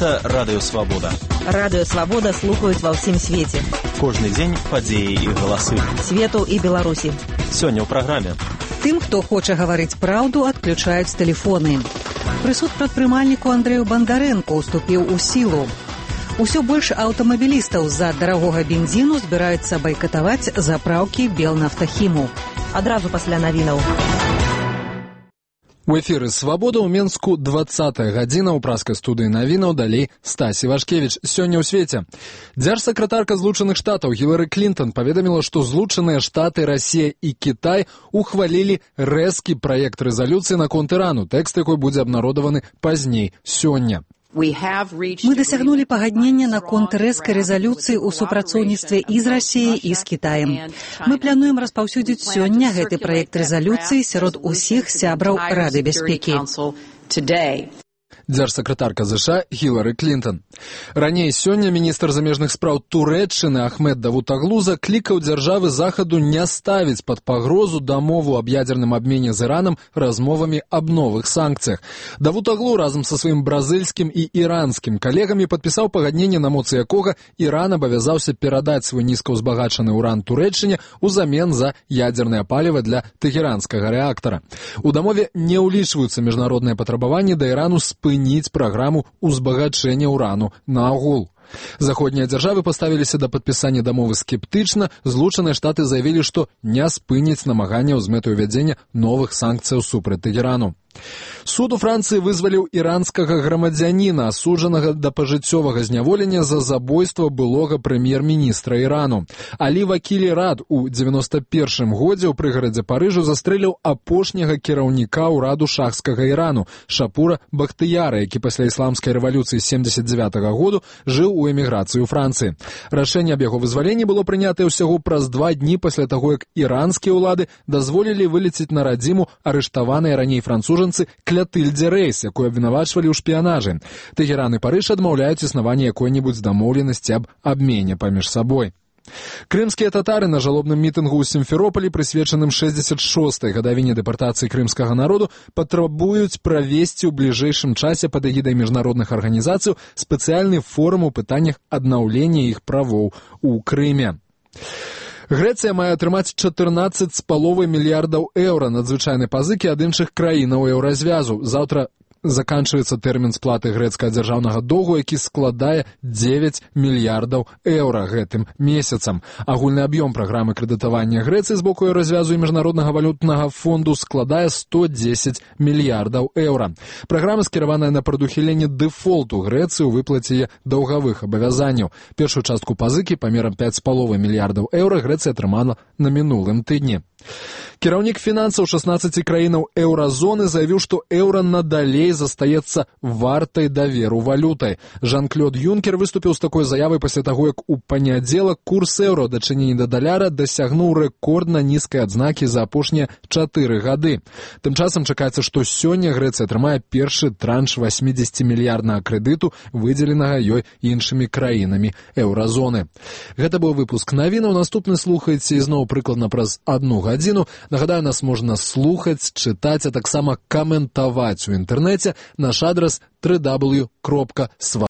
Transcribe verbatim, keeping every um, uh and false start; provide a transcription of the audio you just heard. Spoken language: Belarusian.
Гэта Радыё Свабода. Радыё Свабода слухаюць ва ўсім свеце. Кожны дзень падзеі і галасы. Свету і Беларусі. Сёння ў праграме. Тым, хто хоча гаварыць праўду, адключаюць тэлефоны. Прысуд прадпрымальніку Андрэю Бандарэнку ўступіў у сілу. Усё больш аўтамабілістаў з-за дарагога бензіну збіраюцца байкатаваць запраўкі Белнафтахіму. Адразу пасля навінаў. У эфіры «Свабода» ў Менску двадцатая гадзіна ў праскай студыі навінаў, далей Стасі Вашкевіч. Сёння ў свеце. Дзяржсакратарка Злучаных Штатаў Гілары Клінтон паведаміла, што Злучаныя Штаты, Расія і Кітай ухвалілі рэзкі праект рэзалюцыі наконт Ірану, тэкст якой будзе абнародаваны пазней сёння. Мы дасягнулі пагаднення наконт рэзкай рэзалюцыі ў супрацоўніцтве і з Расіяй, і з Кітаем. Мы плануем распаўсюдзіць сёння гэты праект рэзалюцыі сярод усіх сябраў Рады бяспекі. Дзяржсакратарка ЗША Гілары Клінтон. Раней сёння міністр замежных спраў Турэччыны Ахмед Давутаглу заклікаў дзяржавы захаду не ставіць пад пагрозу дамову аб ядзерным абмене з Іранам размовамі аб новых санкцыях. Давутаглу разам са сваім бразыльскім і іранскім калегамі падпісаў пагадненне, на моцы якога Іран абавязаўся перадаць свой нізкаўзбагачаны ўран Турэччыне ўзамен за ядзернае паліва для тэхеранскага рэактара. У дамове не ўлічваюцца міжнародныя патрабаванні да Ірану спыніць праграму ўзбагачэння ўрану наогул. Заходнія дзяржавы паставіліся да падпісання дамовы скептычна, Злучаныя Штаты заявілі, што не спыняць намаганняў з мэтай увядзення новых санкцыяў супраць Тэхерану. Суд у Францыі вызваліў іранскага грамадзяніна, асуджанага да пажыццёвага зняволення за забойства былога прэм'ер-міністра Ірану. Алі Вакілі Рад у дзевяноста першым годзе ў прыгарадзе Парыжу застрэліў апошняга кіраўніка ўраду шахскага Ірану, Шапура Бахтыяра, які пасля ісламскай рэвалюцыі семдзесят дзевятага году жыў у эміграцыі ў Францыі. Рашэнне аб яго вызваленні было прынятае ўсяго праз два дні пасля таго, як іранскія ўлады дазволілі вылецець на радзіму арыштаваныя раней францужанцы Клятыльдзе Рэйс, якую абвінавачвалі ў шпіянажы. Тэхеран і Парыж адмаўляюць існаванне якой-небудзь дамоўленасці аб абмене паміж сабой. Крымскія татары на жалобным мітынгу ў Сімферополі, прысвечаным шэсцьдзесят шостай гадавіне дэпартацыі крымскага народу, патрабуюць правесці ў бліжэйшым часе пад эгідай міжнародных арганізацый спецыяльны форум у пытаннях аднаўлення іх правоў у Крыме. Грэцыя мае атрымаць чатырнаццаць з паловай мільярдаў еўра надзвычайнай пазыкі ад іншых краінаў еўразвязу. Заўтра заканчваецца тэрмін сплаты грэцкага дзяржаўнага доўгу, які складае дзевяць мільярдаў еўра гэтым месяцам. Агульны аб'ём праграмы крэдытавання Грэцыі з боку еўразвязу і міжнароднага валютнага фонду складае сто дзесяць мільярдаў еўра. Праграма скіраваная на прадухіленне дэфолту Грэцыі ў выплаце даўгавых абавязанняў. Першую частку пазыкі памерам пяць з паловай мільярдаў еўра Грэцыя атрымала на мінулым тыдні. Кіраўнік фінансаў шаснаццаці краінаў еўразоны заявіў, што еўра надалей застаецца вартай даверу валютай. Жан-Клод Юнкер выступіў з такой заявай пасля таго, як у панядзелак курс еўра ў дачыненні да даляра дасягнуў рэкордна нізкай адзнакі за апошнія чатыры гады. Тым часам чакаецца, што сёння Грэцыя атрымае першы транш васьмідзесяцімільярднага крэдыту, выдзеленага ёй іншымі краінамі еўразоны. Гэта быў выпуск навінаў. Наступны слухаеце ізноў прыкладна праз адну гадзіну. Нагадаю, нас можна слухаць, чытаць, а таксама каментаваць у інтэрнэце. Наш адрас дабл ю дабл ю дабл ю кропка свабода.